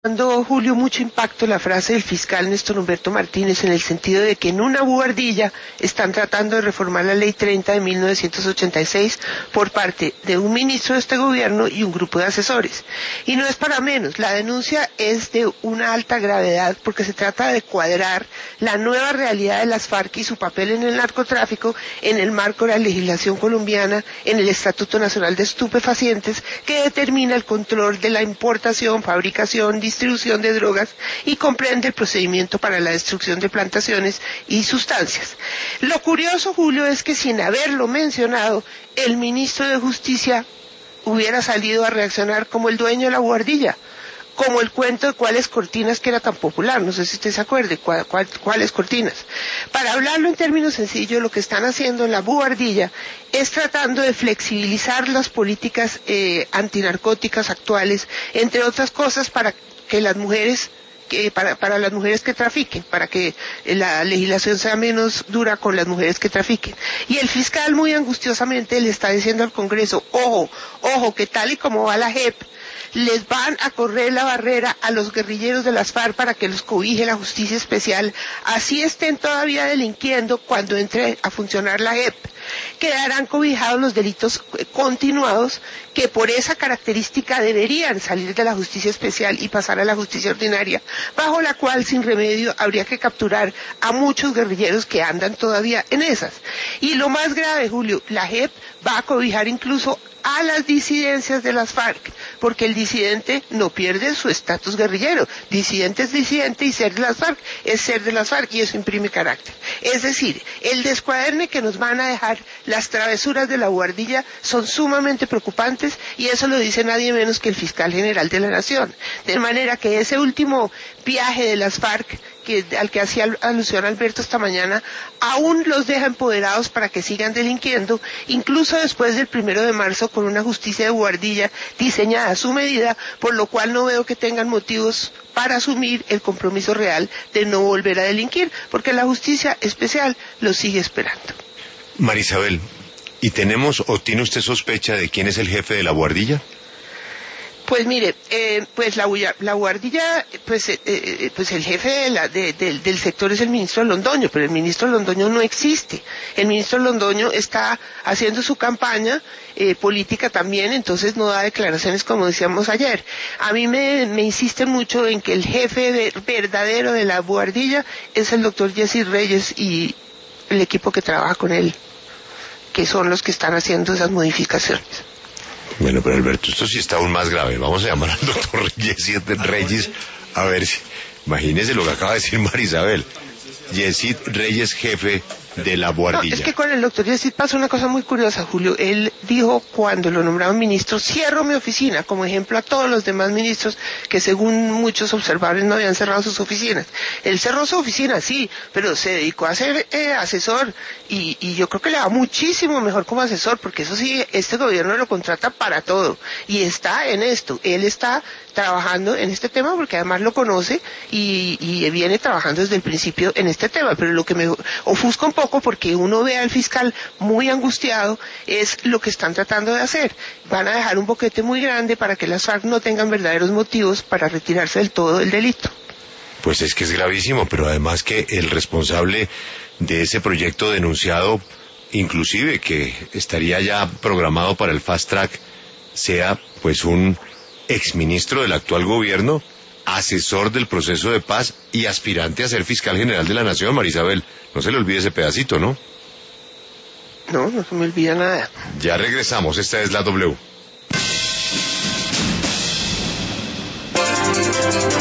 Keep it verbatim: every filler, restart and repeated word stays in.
Dando, Julio, mucho impacto la frase del fiscal Néstor Humberto Martínez en el sentido de que en una buhardilla están tratando de reformar la ley treinta de mil novecientos ochenta y seis por parte de un ministro de este gobierno y un grupo de asesores. Y no es para menos, la denuncia es de una alta gravedad porque se trata de cuadrar la nueva realidad de las FARC y su papel en el narcotráfico en el marco de la legislación colombiana, en el Estatuto Nacional de Estupefacientes, que determina el control de la importación, fabricación, distribución de drogas y comprende el procedimiento para la destrucción de plantaciones y sustancias. Lo curioso, Julio, es que sin haberlo mencionado, el ministro de Justicia hubiera salido a reaccionar como el dueño de la buhardilla, como el cuento de cuáles cortinas que era tan popular, no sé si usted se acuerde, cuál, cuál, cuáles cortinas. Para hablarlo en términos sencillos, lo que están haciendo en la buhardilla es tratando de flexibilizar las políticas eh, antinarcóticas actuales, entre otras cosas para que las mujeres que para, para las mujeres que trafiquen, para que la legislación sea menos dura con las mujeres que trafiquen. Y el fiscal muy angustiosamente le está diciendo al Congreso, ojo, ojo, que tal y como va la J E P, les van a correr la barrera a los guerrilleros de las FARC para que los cobije la justicia especial, así estén todavía delinquiendo cuando entre a funcionar la J E P. Quedarán cobijados los delitos continuados que por esa característica deberían salir de la justicia especial y pasar a la justicia ordinaria, bajo la cual sin remedio habría que capturar a muchos guerrilleros que andan todavía en esas. Y lo más grave, Julio, la J E P va a cobijar incluso a las disidencias de las FARC, porque el disidente no pierde su estatus guerrillero. Disidente es disidente y ser de las FARC es ser de las FARC y eso imprime carácter. Es decir, el descuaderne que nos van a dejar las travesuras de la buhardilla son sumamente preocupantes y eso lo dice nadie menos que el fiscal general de la Nación. De manera que ese último viaje de las FARC que, al que hacía alusión Alberto esta mañana, aún los deja empoderados para que sigan delinquiendo, incluso después del primero de marzo, con una justicia de buhardilla diseñada a su medida, por lo cual no veo que tengan motivos para asumir el compromiso real de no volver a delinquir, porque la justicia especial los sigue esperando. Marisabel, ¿y tenemos o tiene usted sospecha de quién es el jefe de la buhardilla? Pues mire, eh, pues la, la buhardilla, pues, eh, eh, pues el jefe de la, de, de, del sector es el ministro Londoño, pero el ministro Londoño no existe. El ministro Londoño está haciendo su campaña eh, política también, entonces no da declaraciones como decíamos ayer. A mí me, me insiste mucho en que el jefe de, verdadero de la buhardilla es el doctor Jesse Reyes y el equipo que trabaja con él, que son los que están haciendo esas modificaciones. Bueno, pero Alberto, esto sí está aún más grave. Vamos a llamar al doctor Jesse Reyes a ver si... Imagínese lo que acaba de decir Marisabel. Jesse Reyes, jefe de la buhardilla. No, es que con el doctor Jesse pasa una cosa muy curiosa, Julio. Él dijo cuando lo nombraron ministro, cierro mi oficina, como ejemplo a todos los demás ministros que según muchos observadores no habían cerrado sus oficinas. Él cerró su oficina, sí, pero se dedicó a ser eh, asesor y, y yo creo que le va muchísimo mejor como asesor, porque eso sí, este gobierno lo contrata para todo y está en esto. Él está trabajando en este tema porque además lo conoce y, y viene trabajando desde el principio en este tema, pero lo que me ofusca un poco porque uno ve al fiscal muy angustiado es lo que están tratando de hacer. Van a dejar un boquete muy grande para que las FARC no tengan verdaderos motivos para retirarse del todo del delito. Pues es que es gravísimo, pero además que el responsable de ese proyecto denunciado, inclusive que estaría ya programado para el fast track, sea pues un exministro del actual gobierno, asesor del proceso de paz y aspirante a ser fiscal general de la Nación. Marisabel, no se le olvide ese pedacito, ¿no? No, no se me olvida nada. Ya regresamos, esta es la W.